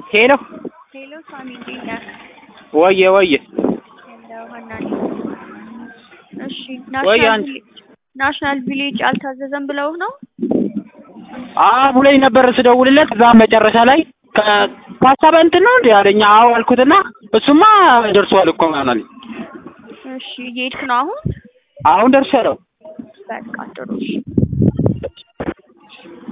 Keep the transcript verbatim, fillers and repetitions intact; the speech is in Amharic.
ሄሎ ሄሎ ሳሚ እንዴት ነህ? ወየ ወየ ሄሎ ሀናኒ እሺ ናሽናል ናሽናል ቪሌጅ አልታዘዘም ብለው ነው? አዎ ብሎኝ ነበር ስደውልለት እዛ መጨረሻ ላይ ከሀሳብ እንትን ነው እንዴ አለኝ። አዎ አልኩትና እሱማ ደርሷል እኮ ምናምን። እሺ እየሄድክ ነው አሁን? አሁን ደርሻለሁ። በቃ ጥሩ እሺ